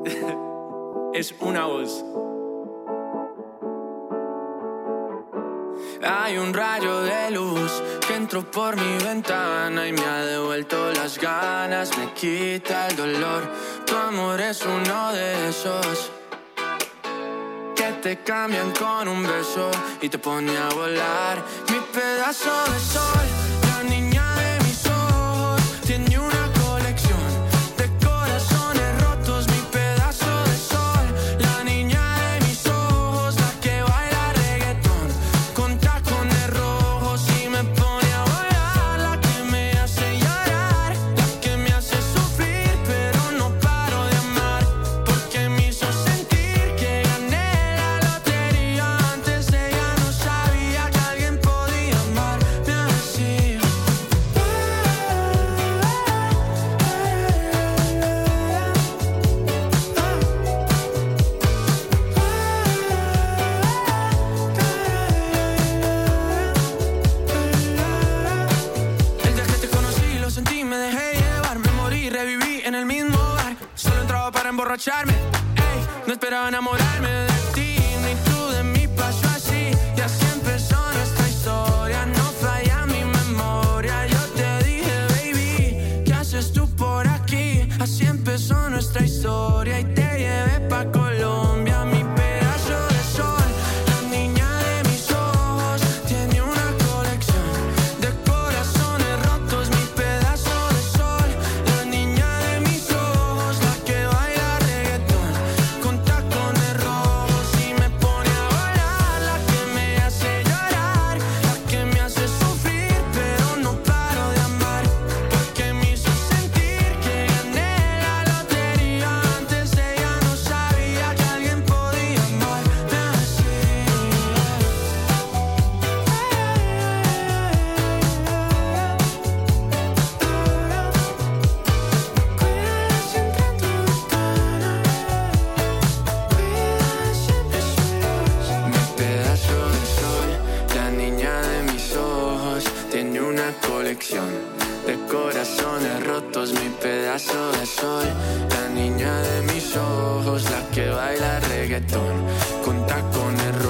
Es una voz. Hay un rayo de luz que entró por mi ventana y me ha devuelto las ganas, me quita el dolor. Tu amor es uno de esos que te cambian con un beso y te pone a volar. Mi pedazo de sol, la niña de mis ojos, tiene una colección de corazones rotos. Mi pedazo de sol, la niña de mis ojos, la que baila reggaetón con tacones rojos y me pone a volar. La que me hace llorar, la que me hace sufrir, pero no paro de amar, porque me hizo sentir que gané la lotería. Antes ella no sabía que alguien podía amarme así. El día que te conocí lo sentí, me dejé llevar, me morí, reviví en el mismo bar. Solo entraba para emborracharme, ey, no esperaba enamorarme de ti, ni tú de mí. Pasó así y así empezó nuestra historia. No falla mi memoria. Yo te dije, baby, ¿qué haces tú por aquí? Así empezó nuestra historia y te llevé pa' Colombia. Mi pedazo de sol, la niña de mis ojos, tiene una colección de corazones rotos. Mi pedazo de sol, la niña de mis ojos, la que baila reggaetón con tacones rojos y me pone a volar. La que me hace llorar, la que me hace sufrir, pero no paro de amar, porque me hizo sentir que gané la lotería. Antes ella no sabía que alguien podía amarme así. Cuida siempre tus ganas, cuida siempre su luz. Mi pedazo de sol, la niña de mis ojos, tiene una colección de corazones rotos. Mi pedazo de sol, la niña de mis ojos, la que baila reggaetón con tacones